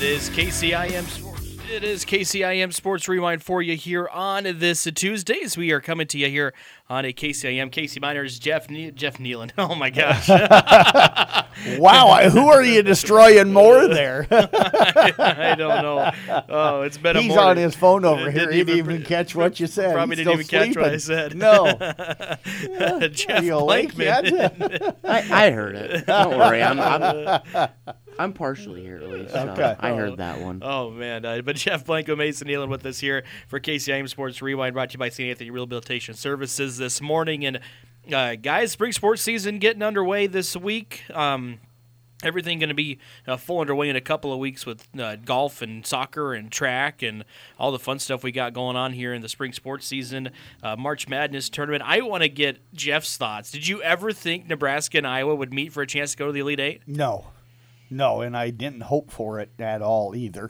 It is KCIM Sports. It is KCIM Sports Rewind for you here on this Tuesdays. We are coming to you here on a KCIM. Casey Miners, Jeff Nealon. Oh my gosh! Wow, who are you destroying more there? I don't know. Oh, it's been He's a morning. on his phone over here. He didn't even catch what you said. Probably He's didn't even still catch what I sleeping. said. No. Jeff Are you awake Blankman. yet? I heard it. Don't worry. I'm partially here at least. So Okay. I heard that one. Oh, man. But Jeff Blanco, Mason Nealon with us here for KCIM Sports Rewind, brought to you by St. Anthony Rehabilitation Services this morning. And, guys, spring sports season getting underway this week. Everything going to be full underway in a couple of weeks with golf and soccer and track and all the fun stuff we got going on here in the spring sports season. March Madness tournament. I want to get Jeff's thoughts. Did you ever think Nebraska and Iowa would meet for a chance to go to the Elite Eight? No, and I didn't hope for it at all either.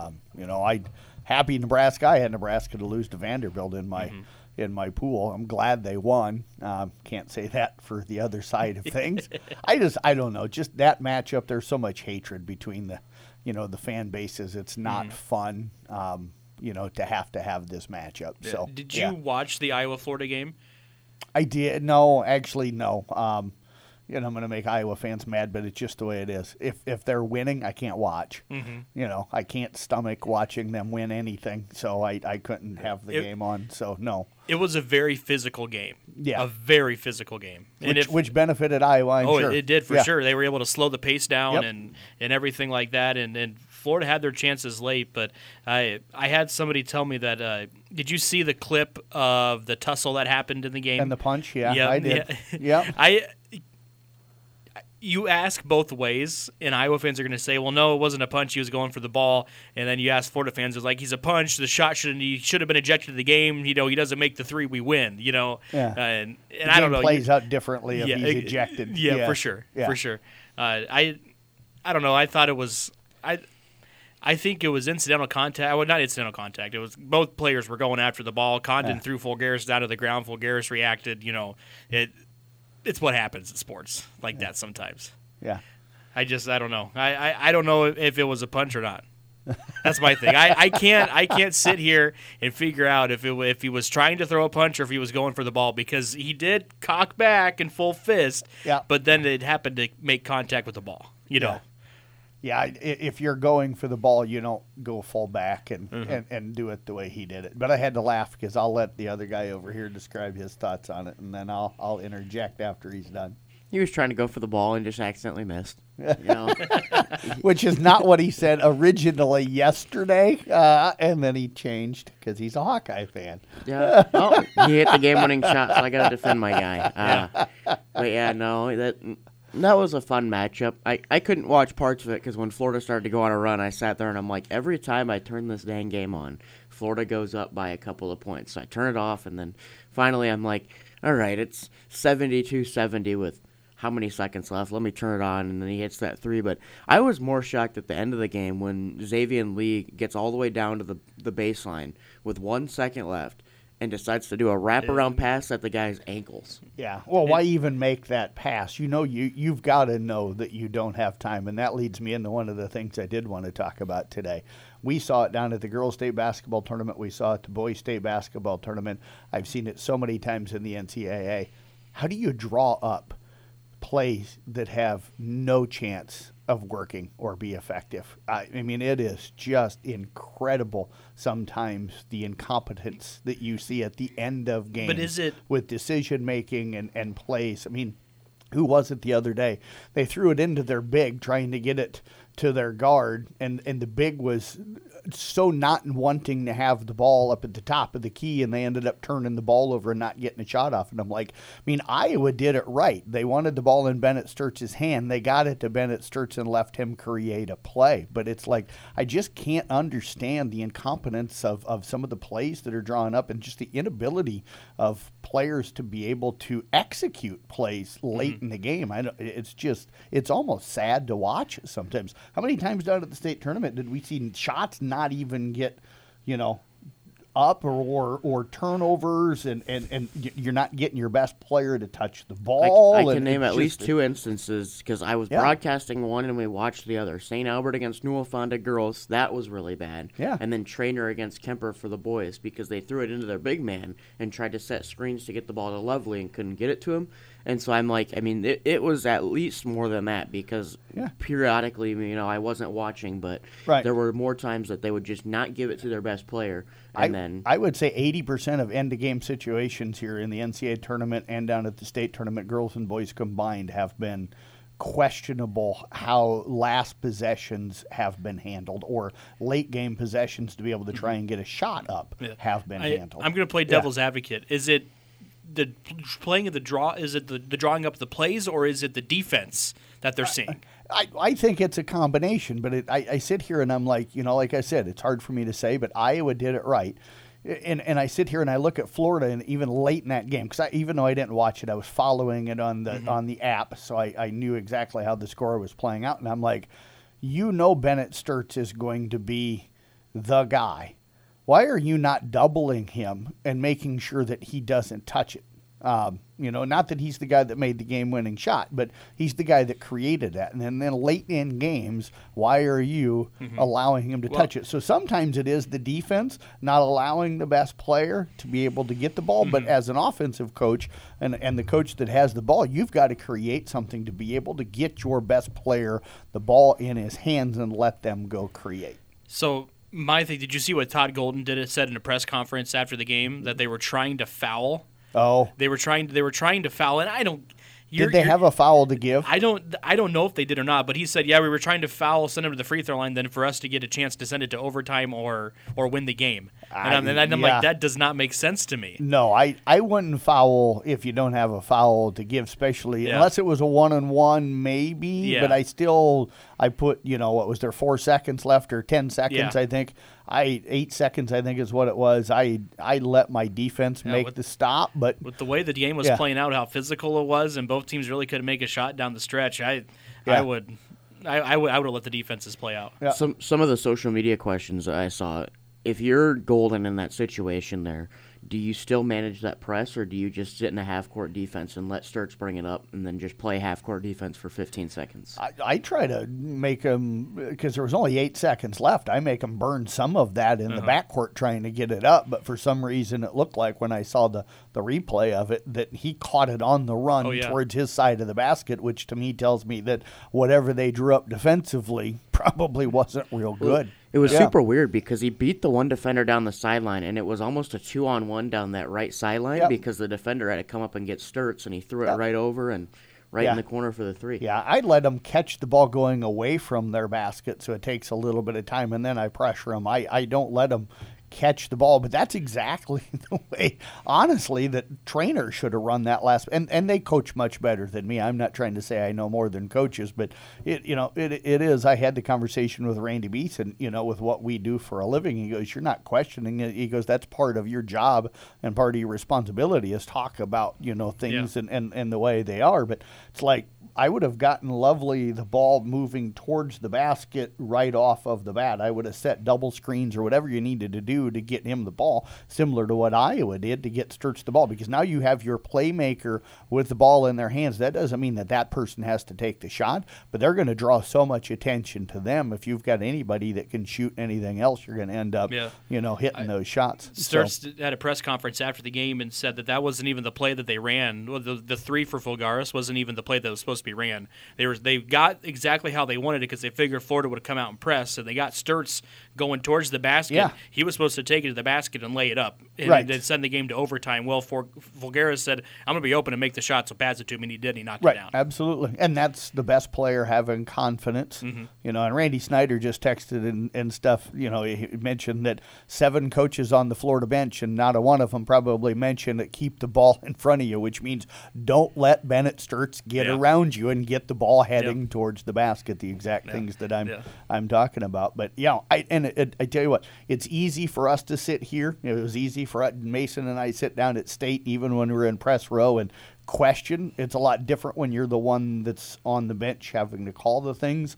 Happy Nebraska. I had Nebraska to lose to Vanderbilt in my pool. I'm glad they won. Can't say that for the other side of things. I don't know. Just that matchup. There's so much hatred between the fan bases. It's not fun. To have this matchup. Yeah. So did you watch the Iowa-Florida game? I did. No, actually, no. I'm going to make Iowa fans mad, but it's just the way it is. If they're winning, I can't watch. I can't stomach watching them win anything, so I couldn't have the game on. So, no. It was a very physical game. Yeah. A very physical game. Which benefited Iowa, I'm sure. It did for Yeah. sure. They were able to slow the pace down Yep. and everything like that. And Florida had their chances late, but I had somebody tell me that did you see the clip of the tussle that happened in the game? And the punch, yeah, Yep, I did. yeah. Yep. You ask both ways, and Iowa fans are going to say, well, no, it wasn't a punch. He was going for the ball. And then you ask Florida fans, it's like, he's a punch. The shot he should have been ejected the game. He doesn't make the three, we win, Yeah. And The I don't game know. plays out differently if Yeah, he's ejected. Yeah, for sure. Yeah. For sure. I don't know. I thought it was I think it was incidental contact. Well, not incidental contact. It was both players were going after the ball. Condon threw Fulgaris down to the ground. Fulgaris reacted. It's what happens in sports like that sometimes. Yeah. I don't know. I don't know if it was a punch or not. That's my thing. I can't sit here and figure out if he was trying to throw a punch or if he was going for the ball, because he did cock back in full fist. Yeah. But then it happened to make contact with the ball. Yeah, if you're going for the ball, you don't go full back and do it the way he did it. But I had to laugh because I'll let the other guy over here describe his thoughts on it, and then I'll interject after he's done. He was trying to go for the ball and just accidentally missed. Which is not what he said originally yesterday, and then he changed because he's a Hawkeye fan. Yeah. Oh, he hit the game-winning shot, so I got to defend my guy. But yeah, no, that was a fun matchup. I couldn't watch parts of it because when Florida started to go on a run, I sat there and I'm like, every time I turn this dang game on, Florida goes up by a couple of points. So I turn it off, and then finally I'm like, all right, it's 72-70 with how many seconds left? Let me turn it on, and then he hits that three. But I was more shocked at the end of the game when Xavier Lee gets all the way down to the baseline with 1 second left and decides to do a wraparound pass at the guy's ankles. Yeah. Well, why even make that pass? You've got to know that you don't have time, and that leads me into one of the things I did want to talk about today. We saw it down at the girls' state basketball tournament. We saw it at the boys' state basketball tournament. I've seen it so many times in the NCAA. How do you draw up plays that have no chance of working or be effective? I mean, it is just incredible sometimes the incompetence that you see at the end of games. But is it with decision-making and plays? I mean, who was it the other day? They threw it into their big trying to get it to their guard, and the big was so not wanting to have the ball up at the top of the key, and they ended up turning the ball over and not getting a shot off. And I'm like, I mean, Iowa did it right. They wanted the ball in Bennett Sturtz's hand. They got it to Bennett Sturtz and left him create a play. But it's like, I just can't understand the incompetence of some of the plays that are drawn up and just the inability of players to be able to execute plays late in the game. It's almost sad to watch sometimes. How many times down at the state tournament did we see shots not even get, up or turnovers, and you're not getting your best player to touch the ball. I can name at least 2 instances because I was broadcasting one and we watched the other. St. Albert against Newell Fonda girls, that was really bad. Yeah. And then Trainer against Kemper for the boys because they threw it into their big man and tried to set screens to get the ball to Lovely and couldn't get it to him. And so I'm like, I mean, it was at least more than that because periodically, I wasn't watching, but there were more times that they would just not give it to their best player. And I would say 80% of end-of-game situations here in the NCAA tournament and down at the state tournament, girls and boys combined, have been questionable how last possessions have been handled, or late-game possessions to be able to try and get a shot up have been handled. I'm going to play devil's advocate. Is it the playing of the draw? Is it the drawing up the plays, or is it the defense that they're seeing? I think it's a combination, but I sit here and I'm like, like I said, it's hard for me to say, but Iowa did it right. And I sit here and I look at Florida, and even late in that game, because even though I didn't watch it, I was following it on the app, so I knew exactly how the score was playing out. And I'm like, Bennett Sturtz is going to be the guy. Why are you not doubling him and making sure that he doesn't touch it? Not that he's the guy that made the game-winning shot, but he's the guy that created that. And then late in games, why are you allowing him to touch it? So sometimes it is the defense not allowing the best player to be able to get the ball, but as an offensive coach and the coach that has the ball, you've got to create something to be able to get your best player the ball in his hands and let them go create. So my thing, did you see what Todd Golden said in a press conference after the game, that they were trying to foul? Oh, they were trying to foul, and I don't. Did they have a foul to give? I don't know if they did or not, but he said, we were trying to foul, send him to the free throw line, then for us to get a chance to send it to overtime or win the game. And I'm like, that does not make sense to me. No, I wouldn't foul if you don't have a foul to give, especially unless it was a 1-on-1 maybe. Yeah. But I put, what was there, 4 seconds left or 10 seconds, I think. 8 seconds, I think, is what it was. I let my defense make the stop, but with the way the game was playing out, how physical it was, and both teams really couldn't make a shot down the stretch, I would have let the defenses play out. Yeah. Some of the social media questions I saw, if you're Golden in that situation there, do you still manage that press, or do you just sit in a half-court defense and let Sturtz bring it up and then just play half-court defense for 15 seconds? I try to make them, because there was only 8 seconds left, I make them burn some of that in the backcourt trying to get it up, but for some reason it looked like when I saw the replay of it that he caught it on the run towards his side of the basket, which to me tells me that whatever they drew up defensively probably wasn't real good. It was super weird because he beat the one defender down the sideline, and it was almost a 2-on-1 down that right sideline because the defender had to come up and get Sturtz, and he threw it right over and in the corner for the 3. Yeah, I'd let them catch the ball going away from their basket, so it takes a little bit of time, and then I pressure them. I don't let them catch the ball, but that's exactly the way, honestly, that Trainer should have run that last, and they coach much better than me. I'm not trying to say I know more than coaches, but it is. I had the conversation with Randy Beeson, with what we do for a living. He goes, you're not questioning it. He goes, that's part of your job and part of your responsibility is talk about, things and the way they are. But it's like, I would have gotten Lovely the ball moving towards the basket right off of the bat. I would have set double screens or whatever you needed to do to get him the ball, similar to what Iowa did to get Sturtz the ball, because now you have your playmaker with the ball in their hands. That doesn't mean that person has to take the shot, but they're going to draw so much attention to them. If you've got anybody that can shoot anything else, you're going to end up, hitting those shots. Sturtz had a press conference after the game and said that wasn't even the play that they ran. The 3 for Fulgaris wasn't even the play that was supposed to be ran. They got exactly how they wanted it because they figured Florida would have come out and press, and they got Sturtz going towards the basket. Yeah. He was supposed to take it to the basket and lay it up, and then send the game to overtime. Well, Fulgaris said, I'm going to be open and make the shot, so pass it to him, and he did, and he knocked it down. Absolutely. And that's the best player having confidence. And Randy Snyder just texted and stuff, he mentioned that 7 coaches on the Florida bench, and not a one of them probably mentioned that keep the ball in front of you, which means don't let Bennett Sturtz get around you and get the ball heading towards the basket, the exact things that I'm talking about. But I tell you what, it's easy for us to sit here. It was easy for Mason and I sit down at State, even when we were in press row, and question. It's a lot different when you're the one that's on the bench having to call the things.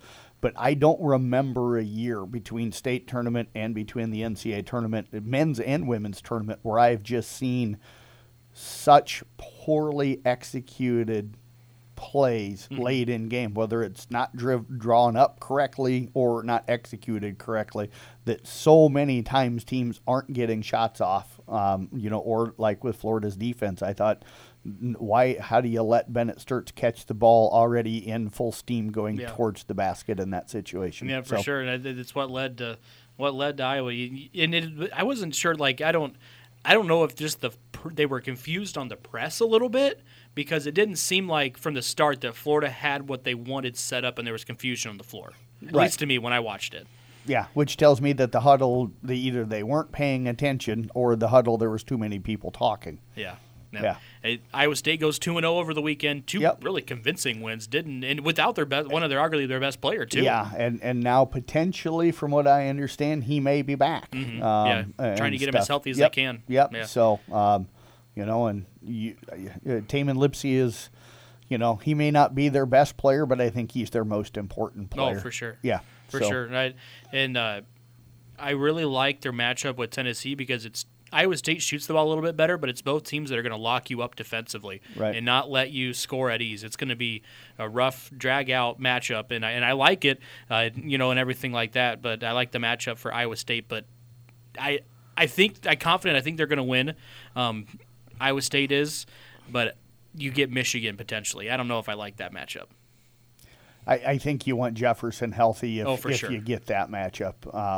but I don't remember a year between state tournament and between the NCAA tournament, men's and women's tournament, where I've just seen such poorly executed plays late in game, whether it's not drawn up correctly or not executed correctly, that so many times teams aren't getting shots off, or like with Florida's defense, I thought, how do you let Bennett Sturts catch the ball already in full steam going towards the basket in that situation? Yeah, for sure. And it's what led to Iowa. I wasn't sure, I don't know if just they were confused on the press a little bit, because it didn't seem like from the start that Florida had what they wanted set up and there was confusion on the floor, at least to me when I watched it. Yeah, which tells me that the huddle, either they weren't paying attention, or the huddle, there was too many people talking. Yeah. Iowa State goes 2-0 over the weekend. Two really convincing wins, and without arguably their best player too. Yeah, and now potentially, from what I understand, he may be back. Mm-hmm. Trying to get him as healthy as they can. Yep. Yeah. So, and Taman Lipsey is, he may not be their best player, but I think he's their most important player. Oh, for sure. Yeah, for sure. I really like their matchup with Tennessee, because it's Iowa State shoots the ball a little bit better, but it's both teams that are going to lock you up defensively and not let you score at ease. It's going to be a rough, drag-out matchup, and I like it, and everything like that. But I like the matchup for Iowa State. But I'm confident. I think they're going to win. Iowa State is, but you get Michigan potentially. I don't know if I like that matchup. I think you want Jefferson healthy if sure. you get that matchup.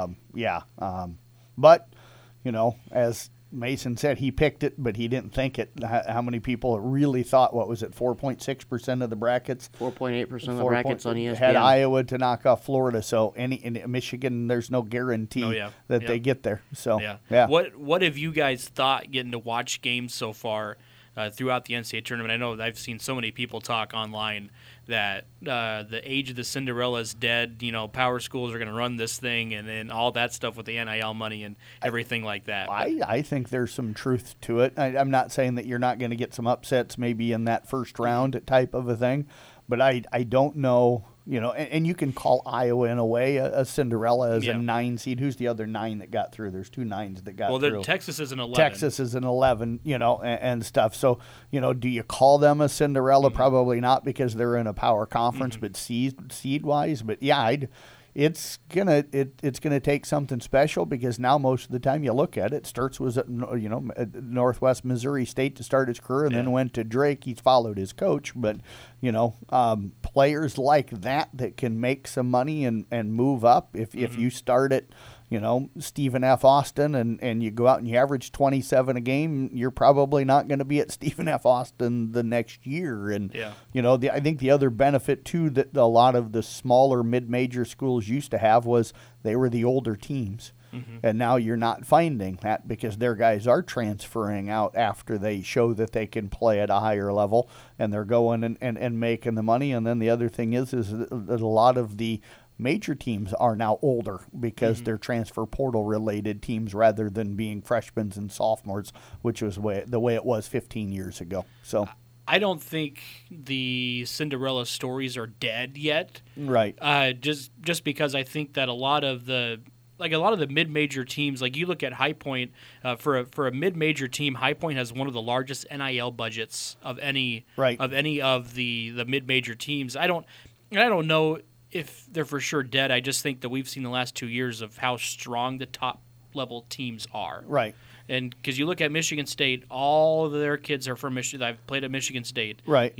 But. As Mason said, he picked it, but he didn't think it. How many people really thought, 4.6% of the brackets? 4.8% of the brackets on ESPN. Had Iowa to knock off Florida. So in Michigan, there's no guarantee that they get there. So yeah. What have you guys thought getting to watch games so far throughout the NCAA tournament? I know I've seen so many people talk online that the age of the Cinderella is dead. Power schools are going to run this thing, and then all that stuff with the NIL money and everything like that. I think there's some truth to it. I'm not saying that you're not going to get some upsets maybe in that first round type of a thing, but I don't know. And you can call Iowa in a way a Cinderella as a 9 seed. Who's the other 9 that got through? There's 2 9s that got through. Well, Texas is an 11. Texas is an 11, and stuff. So, do you call them a Cinderella? Mm-hmm. Probably not, because they're in a power conference, but seed-wise. But, yeah, it's gonna take something special, because now most of the time you look at it, Sturts was at Northwest Missouri State to start his career, and then went to Drake. He's followed his coach, but players like that can make some money and move up. If you start at Stephen F. Austin and you go out and you average 27 a game, you're probably not going to be at Stephen F. Austin the next year. And I think the other benefit too that a lot of the smaller mid-major schools used to have was they were the older teams. Mm-hmm. And now you're not finding that, because their guys are transferring out after they show that they can play at a higher level, and they're going and making the money. And then the other thing is that a lot of the major teams are now older, because they're transfer portal related teams rather than being freshmen and sophomores, which was the way it was 15 years ago. So I don't think the Cinderella stories are dead yet. Right. Just because I think that a lot of the mid-major teams, like you look at High Point, for a mid-major team, High Point has one of the largest NIL budgets of any of the mid-major teams. I don't know if they're for sure dead. I just think that we've seen the last 2 years of how strong the top level teams are. Right. And because you look at Michigan State, all of their kids are from Michigan. I've played at Michigan State. Right.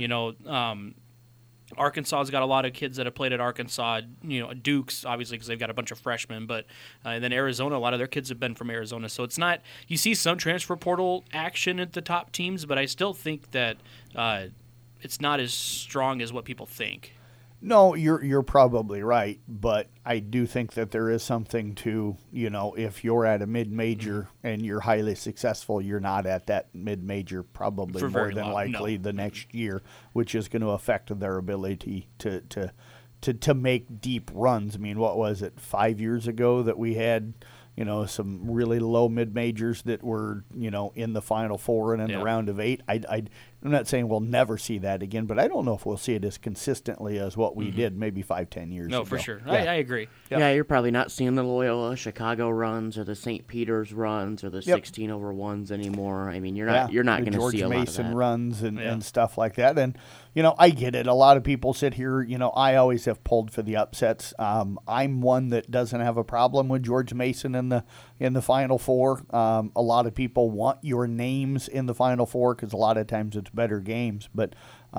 Arkansas's got a lot of kids that have played at Arkansas. Duke's obviously, because they've got a bunch of freshmen, but and then Arizona, a lot of their kids have been from Arizona. So it's not, you see some transfer portal action at the top teams, but I still think that it's not as strong as what people think. No, you're probably right, but I do think that there is something to, if you're at a mid-major and you're highly successful, you're not at that mid-major probably for more than likely the next year, which is going to affect their ability to make deep runs. I mean, what was it, 5 years ago that we had some really low mid-majors that were, in the Final Four and in the round of 8. I'm not saying we'll never see that again, but I don't know if we'll see it as consistently as what we did maybe 5-10 years ago. No, for sure. Yeah. I agree. Yep. Yeah, you're probably not seeing the Loyola Chicago runs or the St. Peter's runs or the 16-over-1s anymore. I mean, you're not going to see a lot of George Mason that. runs and stuff like that. And, I get it. A lot of people sit here, I always have pulled for the upsets. I'm one that doesn't have a problem with George Mason in the Final Four. A lot of people want your names in the Final Four because a lot of times it's better games. But,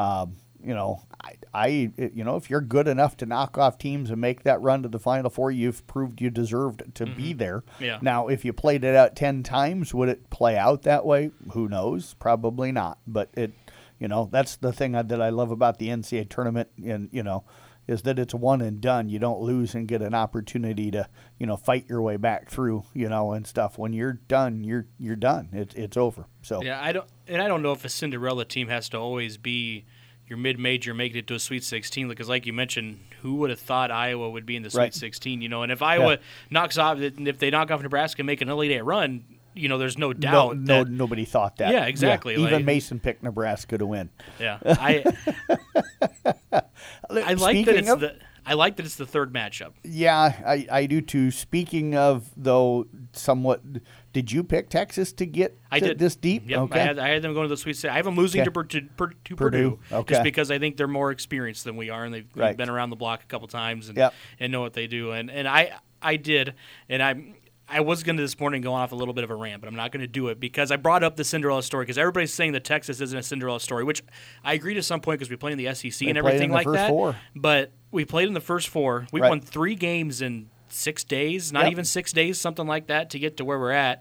if you're good enough to knock off teams and make that run to the Final Four, you've proved you deserved to be there. Yeah. Now, if you played it out 10 times, would it play out that way? Who knows? Probably not. But that's the thing that I love about the NCAA tournament, and is that it's one and done. You don't lose and get an opportunity to fight your way back through, and stuff. When you're done, you're done. It's over. So yeah, I don't know if a Cinderella team has to always be your mid-major making it to a Sweet 16, because like you mentioned, who would have thought Iowa would be in the Sweet 16? And if Iowa knocks off, if they knock off Nebraska and make an Elite Eight run, there's no doubt. Nobody thought that. Yeah, exactly. Yeah. Even Mason picked Nebraska to win. Yeah, I like that it's the third matchup. Yeah, I do too. Speaking of, though, somewhat, did you pick Texas to get this deep? Yep, okay. I had them going to the Sweet 16. I have them losing to Purdue, okay. just because I think they're more experienced than we are, and they've been around the block a couple times and know what they do. And I did, and I was going to this morning go off a little bit of a rant, but I'm not going to do it because I brought up the Cinderella story because everybody's saying that Texas isn't a Cinderella story, which I agree to some point because we play in the SEC and everything like that. But we played in the first four. We won 3 games in 6 days, not even 6 days, something like that, to get to where we're at.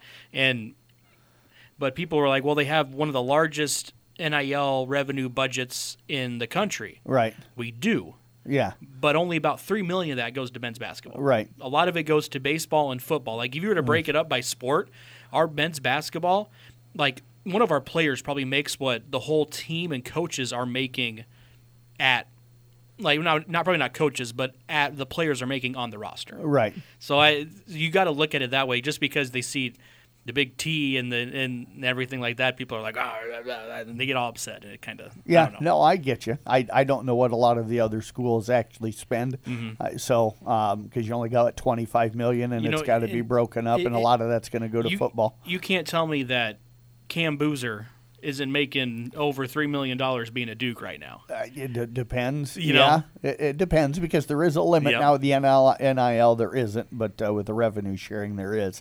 But people were like, well, they have one of the largest NIL revenue budgets in the country. Right. We do. Yeah. But only about $3 million of that goes to men's basketball. Right. A lot of it goes to baseball and football. Like, if you were to break it up by sport, our men's basketball, like, one of our players probably makes what the whole team and coaches are making at, like, probably not coaches, but at the players are making on the roster. Right. So you got to look at it that way. Just because they see the big T and everything like that, people are like, and they get all upset. And it kind of, I get you. I don't know what a lot of the other schools actually spend. Because you only got $25 million, and it's got to be broken up, and a lot of that's going to go to football. You can't tell me that Cam Boozer isn't making over $3 million being a Duke right now. It depends. It depends because there is a limit now with the NIL. There isn't, but with the revenue sharing, there is.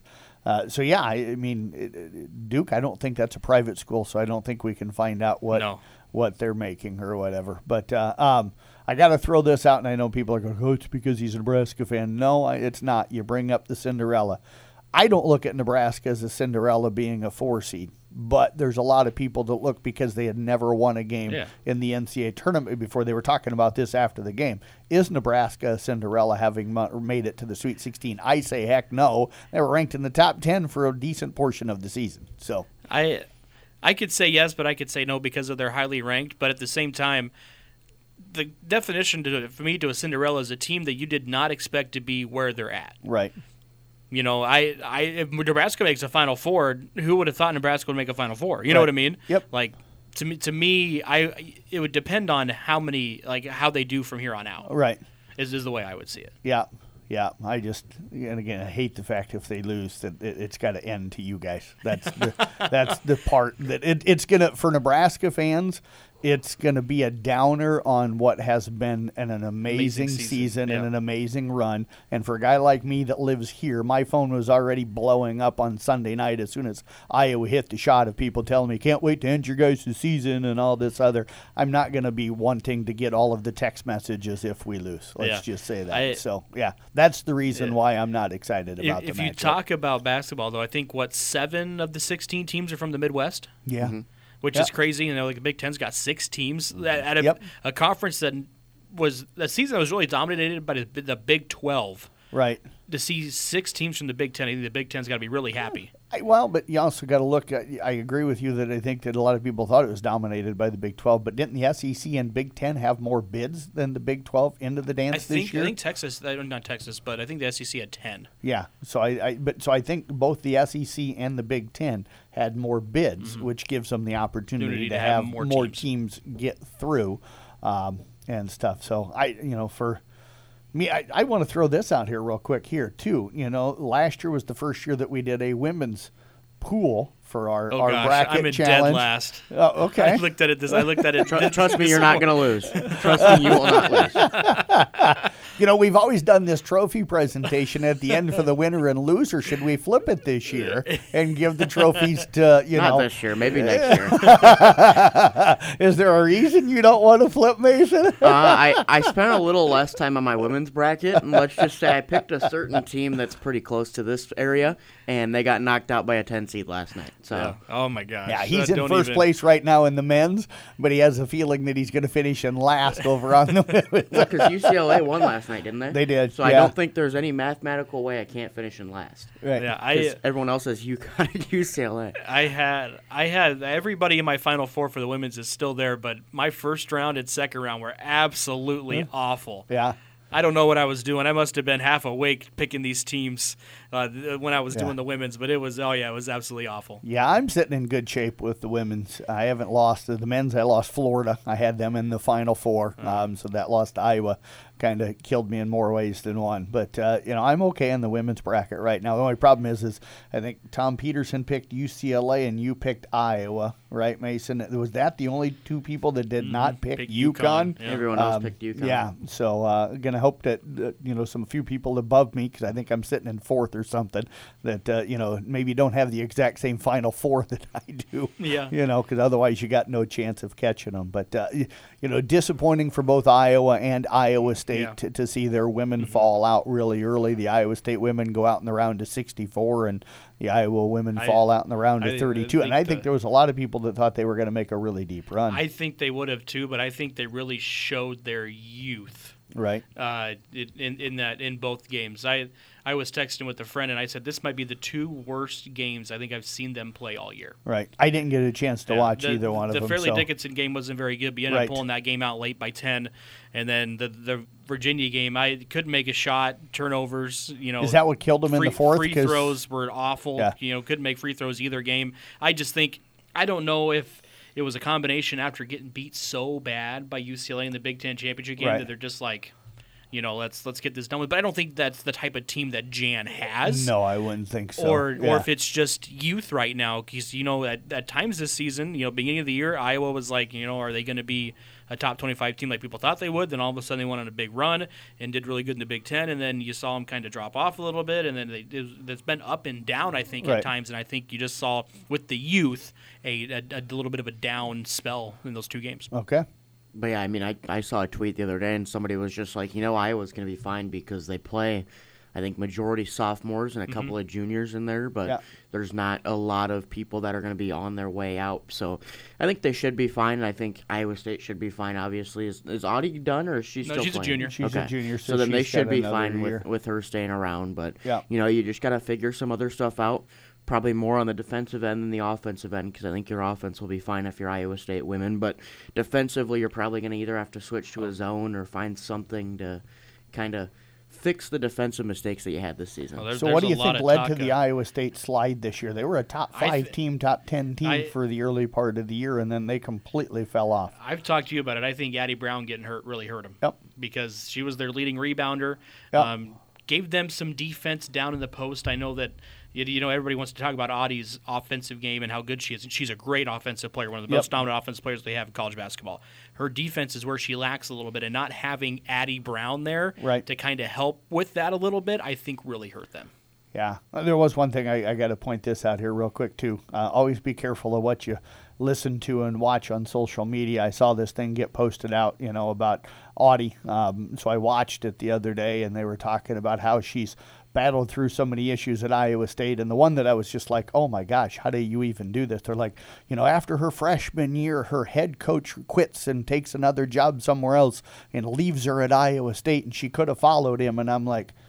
I mean, Duke, I don't think that's a private school, so I don't think we can find out what they're making or whatever. But I got to throw this out, and I know people are going, oh, it's because he's a Nebraska fan. No, it's not. You bring up the Cinderella. I don't look at Nebraska as a Cinderella being a 4 seed, but there's a lot of people that look because they had never won a game in the NCAA tournament before. They were talking about this after the game. Is Nebraska a Cinderella having made it to the Sweet 16? I say heck no. They were ranked in the top 10 for a decent portion of the season. So I could say yes, but I could say no because of their highly ranked. But at the same time, the definition for me to a Cinderella is a team that you did not expect to be where they're at. Right. If Nebraska makes a Final Four, who would have thought Nebraska would make a Final Four? You know what I mean? Yep. Like, to me, it would depend on how they do from here on out. Right. Is the way I would see it. Yeah. Yeah. I hate the fact if they lose that it's got to end to you guys. That's the part that it's gonna, for Nebraska fans. It's going to be a downer on what has been an amazing season and an amazing run. And for a guy like me that lives here, my phone was already blowing up on Sunday night as soon as Iowa hit the shot of people telling me, can't wait to end your guys' season and all this other. I'm not going to be wanting to get all of the text messages if we lose. Let's just say that. That's the reason why I'm not excited about the matchup. If you talk about basketball, though, I think, 7 of the 16 teams are from the Midwest? Yeah. Mm-hmm. Which is crazy. Like the Big Ten's got 6 teams at a conference that was the season that was really dominated by the Big 12. Right. To see 6 teams from the Big Ten, I think the Big Ten's got to be really happy. Well, but you also got to look at, I agree with you that I think that a lot of people thought it was dominated by the Big 12, but didn't the SEC and Big 10 have more bids than the Big 12 into the dance this year? I think Texas, not Texas, but I think the SEC had 10. Yeah, so I think both the SEC and the Big 10 had more bids, which gives them the opportunity to have more teams get through and stuff. So for me, I want to throw this out here real quick here too. Last year was the first year that we did a women's pool for our bracket I'm in challenge. Dead last. Oh, okay. I looked at it. Trust me, you're not going to lose. Trust me, you will not lose. We've always done this trophy presentation at the end for the winner and loser. Should we flip it this year and give the trophies to, Not this year, maybe next year. Is there a reason you don't want to flip, Mason? I spent a little less time on my women's bracket, and let's just say I picked a certain team that's pretty close to this area, and they got knocked out by a 10 seed last night. So. Yeah. Oh, my gosh. Yeah, he's in first place right now in the men's, but he has a feeling that he's going to finish in last over on the women's. Well, because UCLA won last night, didn't they? They did. So I don't think there's any mathematical way I can't finish in last. Right. Yeah, everyone else has UConn and UCLA. I had everybody in my Final Four for the women's is still there, but my first round and second round were absolutely awful. Yeah. I don't know what I was doing. I must have been half awake picking these teams when I was doing the women's, but it was absolutely awful. Yeah, I'm sitting in good shape with the women's. I haven't lost the men's. I lost Florida. I had them in the Final Four, so that loss to Iowa kind of killed me in more ways than one. But I'm okay in the women's bracket right now. The only problem is I think Tom Peterson picked UCLA and you picked Iowa, right, Mason? Was that the only two people that did not pick UConn? Yeah. Everyone else picked UConn. Yeah, so gonna hope that some few people above me, because I think I'm sitting in fourth or something, that maybe don't have the exact same Final Four that I do. Yeah. Because otherwise you got no chance of catching them. But disappointing for both Iowa and Iowa State to see their women fall out really early. The Iowa State women go out in the round to 64, and the Iowa women fall out in the round to 32. And I think there was a lot of people that thought they were going to make a really deep run. I think they would have too, but I think they really showed their youth. Right. In both games. I was texting with a friend, and I said, this might be the 2 worst games I think I've seen them play all year. Right. I didn't get a chance to watch either one of them. The Fairleigh Dickinson game wasn't very good, but you ended up pulling that game out late by 10. And then the Virginia game, I couldn't make a shot, turnovers. Is that what killed them in the fourth? Free throws were awful. Yeah. Couldn't make free throws either game. I just think, I don't know if it was a combination after getting beat so bad by UCLA in the Big Ten championship game that they're just like, let's get this done with. But I don't think that's the type of team that Jan has. No, I wouldn't think so. Or if it's just youth right now, because at times this season, beginning of the year, Iowa was like, are they going to be a top 25 team like people thought they would? Then all of a sudden they went on a big run and did really good in the Big Ten, and then you saw them kind of drop off a little bit, and then it's been up and down, I think, at times, and I think you just saw with the youth a little bit of a down spell in those 2 games. Okay. But yeah, I mean, I saw a tweet the other day, and somebody was just like, Iowa's going to be fine because they play, I think, majority sophomores and a couple of juniors in there, but there's not a lot of people that are going to be on their way out. So I think they should be fine, and I think Iowa State should be fine, obviously. Is Audie done, or is she still playing? No, she's a junior. She's a junior, so then they should be fine with her staying around. But, you just got to figure some other stuff out. Probably more on the defensive end than the offensive end, because I think your offense will be fine if you're Iowa State women. But defensively, you're probably going to either have to switch to a zone or find something to kind of fix the defensive mistakes that you had this season. Well, so what do you think led to the Iowa State slide this year? They were a top 5 team, top 10 team for the early part of the year, and then they completely fell off. I've talked to you about it. I think Addie Brown getting hurt really hurt them. Yep. Because she was their leading rebounder. Yep. Gave them some defense down in the post. I know that everybody wants to talk about Audie's offensive game and how good she is. And she's a great offensive player, one of the most dominant offensive players they have in college basketball. Her defense is where she lacks a little bit, and not having Addie Brown there to kind of help with that a little bit, I think really hurt them. Yeah. There was one thing I got to point this out here real quick, too. Always be careful of what you listen to and watch on social media. I saw this thing get posted out, about Audie. So I watched it the other day, and they were talking about how she's battled through so many issues at Iowa State. And the one that I was just like, oh, my gosh, how do you even do this? They're like, after her freshman year, her head coach quits and takes another job somewhere else and leaves her at Iowa State, and she could have followed him. And I'm like,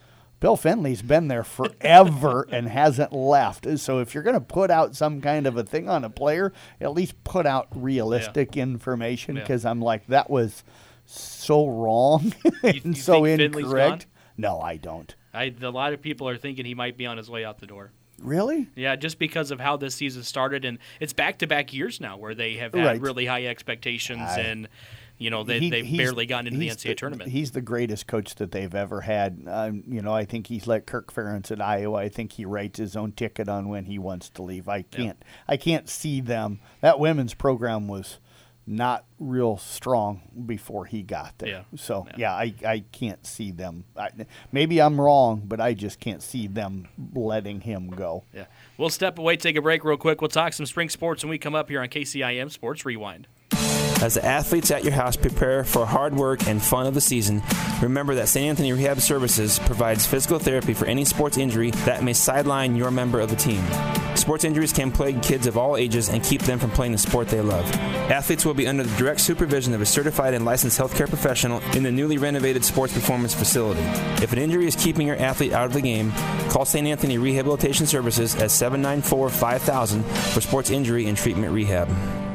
Bill Finley's been there forever and hasn't left. So if you're going to put out some kind of a thing on a player, at least put out realistic information, because I'm like, that was so wrong and you so think Finley's incorrect. gone? No, I don't. A lot of people are thinking he might be on his way out the door. Really? Yeah, just because of how this season started, and it's back-to-back years now where they have had really high expectations, and they've barely gotten into the NCAA tournament. He's the greatest coach that they've ever had. I think he's like Kirk Ferentz at Iowa. I think he writes his own ticket on when he wants to leave. I can't see them. That women's program was not real strong before he got there. I can't see them. Maybe I'm wrong, but I just can't see them letting him go. Yeah. We'll step away, take a break real quick. We'll talk some spring sports when we come up here on KCIM Sports Rewind. As the athletes at your house prepare for hard work and fun of the season, remember that St. Anthony Rehab Services provides physical therapy for any sports injury that may sideline your member of the team. Sports injuries can plague kids of all ages and keep them from playing the sport they love. Athletes will be under the direct supervision of a certified and licensed healthcare professional in the newly renovated sports performance facility. If an injury is keeping your athlete out of the game, call St. Anthony Rehabilitation Services at 794-5000 for sports injury and treatment rehab.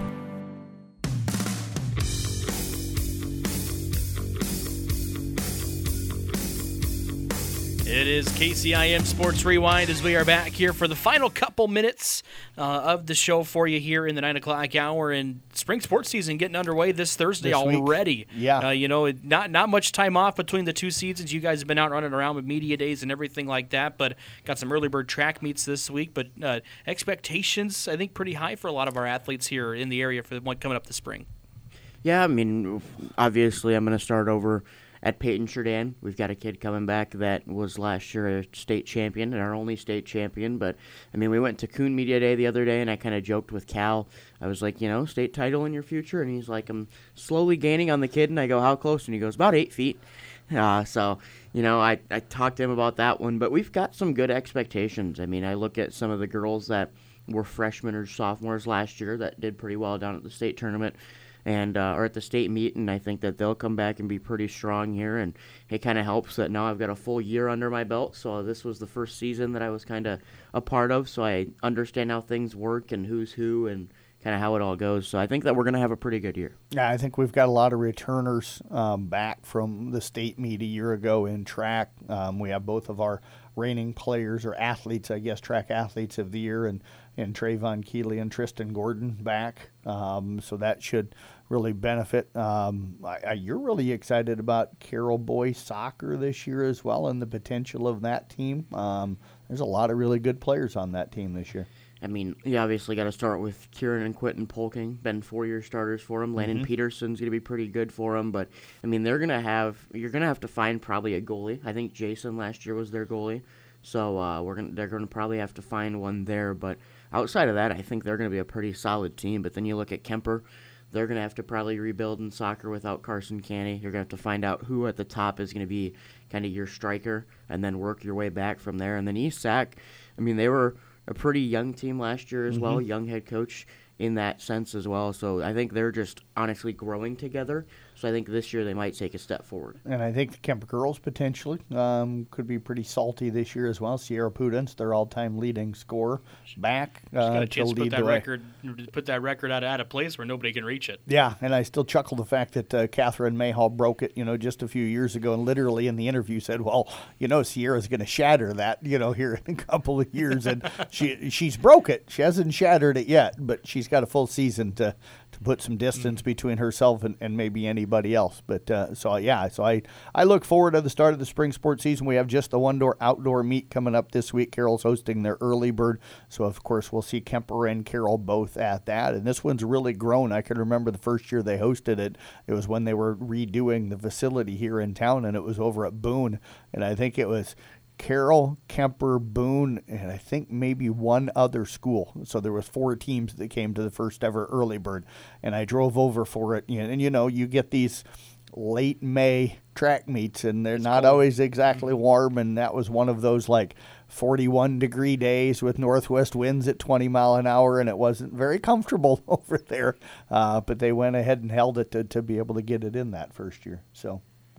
It is KCIM Sports Rewind as we are back here for the final couple minutes of the show for you here in the 9 o'clock hour. And spring sports season getting underway this Thursday already. Yeah. Not much time off between the two seasons. You guys have been out running around with media days and everything like that, but got some early bird track meets this week. But expectations, I think, pretty high for a lot of our athletes here in the area for the one coming up this spring. Yeah, I mean, obviously I'm going to start over at Peyton Sheridan. We've got a kid coming back that was last year a state champion and our only state champion. But, I mean, we went to Coon Media Day the other day, and I kind of joked with Cal. I was like, state title in your future? And he's like, I'm slowly gaining on the kid. And I go, how close? And he goes, about 8 feet. I talked to him about that one. But we've got some good expectations. I mean, I look at some of the girls that were freshmen or sophomores last year that did pretty well down at the state tournament. And or at the state meet, and I think that they'll come back and be pretty strong here. And it kind of helps that now I've got a full year under my belt, so this was the first season that I was kind of a part of, so I understand how things work and who's who and kind of how it all goes. So I think that we're going to have a pretty good year. Yeah, I think we've got a lot of returners back from the state meet a year ago in track. We have both of our reigning players or athletes, I guess, track athletes of the year, and Trayvon Keeley and Tristan Gordon back. So that should really benefit. You're really excited about Carroll boys soccer this year as well and the potential of that team. There's a lot of really good players on that team this year. I mean, you obviously got to start with Kieran and Quentin Polking, been 4-year starters for them. Landon Peterson's going to be pretty good for them, but I mean, you're going to have to find probably a goalie. I think Jason last year was their goalie, so they're going to probably have to find one there. But outside of that, I think they're going to be a pretty solid team. But then you look at Kemper. They're going to have to probably rebuild in soccer without Carson Canny. You're going to have to find out who at the top is going to be kind of your striker and then work your way back from there. And then East Sac, I mean, they were a pretty young team last year as well, young head coach in that sense as well. So I think they're just honestly growing together. So I think this year they might take a step forward. And I think the Kemper girls potentially could be pretty salty this year as well. Sierra Pudens, their all-time leading scorer, back got a chance to lead the way. put that record out of place where nobody can reach it. Yeah, and I still chuckle the fact that Catherine Mayhall broke it, just a few years ago, and literally in the interview said, well, Sierra's going to shatter that, here in a couple of years, and she's broke it. She hasn't shattered it yet, but she's got a full season to put some distance between herself and maybe anybody else. But so I look forward to the start of the spring sports season. We have just the one-door outdoor meet coming up this week. Carroll's hosting their early bird, so of course we'll see Kemper and Carroll both at that. And this one's really grown. I can remember the first year they hosted it. It was when they were redoing the facility here in town, and it was over at Boone. And I think it was Carroll, Kemper, Boone, and I think maybe one other school. So there was 4 teams that came to the first ever early bird, and I drove over for it. And you get these late May track meets, and they're not always exactly warm, and that was one of those 41-degree days with northwest winds at 20 mile an hour, and it wasn't very comfortable over there. But they went ahead and held it to be able to get it in that first year. So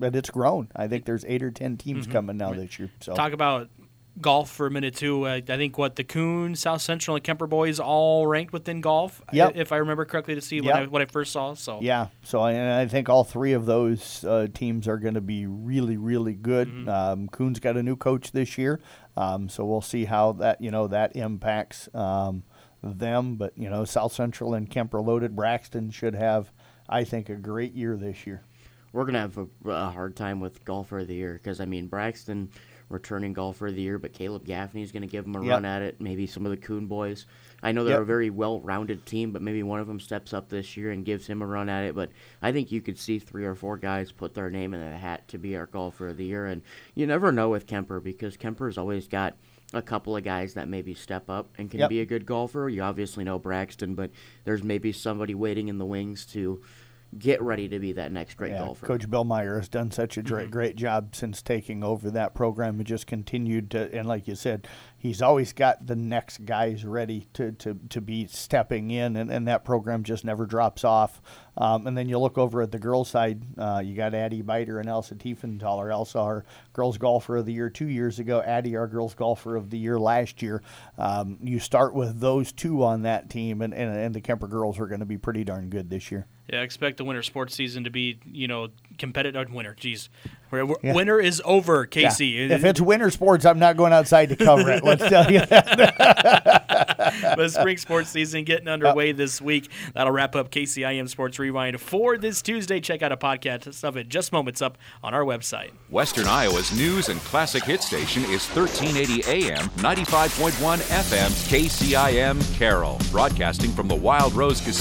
but it's grown. I think there's 8 or 10 teams coming now this year. So Talk about golf for a minute too. I think the Coon, South Central, and Kemper boys all ranked within golf. Yep. If I remember correctly to see Yep. what I first saw. So yeah, so I think all 3 of those teams are going to be really, really good. Coon's got a new coach this year, so we'll see how that that impacts them. But South Central and Kemper loaded. Braxton should have, I think, a great year this year. We're going to have a hard time with golfer of the year because, Braxton returning golfer of the year, but Caleb Gaffney is going to give them a run at it. Maybe some of the Coon boys. I know they're a very well-rounded team, but maybe one of them steps up this year and gives him a run at it. But I think you could see 3 or 4 guys put their name in the hat to be our golfer of the year. And you never know with Kemper because Kemper's always got a couple of guys that maybe step up and can be a good golfer. You obviously know Braxton, but there's maybe somebody waiting in the wings to get ready to be that next great golfer. Coach Bill Meyer has done such a great job since taking over that program and just continued to, and like you said, he's always got the next guys ready to be stepping in, and that program just never drops off. And then you look over at the girls' side, you got Addie Biter and Elsa Tiefenthaler. Elsa, our girls' golfer of the year 2 years ago, Addie, our girls' golfer of the year last year. You start with those 2 on that team, and the Kemper girls are going to be pretty darn good this year. Yeah, I expect the winter sports season to be, competitive. Winter, geez. Winter is over, Casey. Yeah. If it's winter sports, I'm not going outside to cover it. Let's tell you that. But spring sports season getting underway this week. That'll wrap up KCIM Sports Rewind for this Tuesday. Check out a podcast of it just moments up on our website. Western Iowa's news and classic hit station is 1380 AM, 95.1 FM, KCIM Carroll. Broadcasting from the Wild Rose Casino.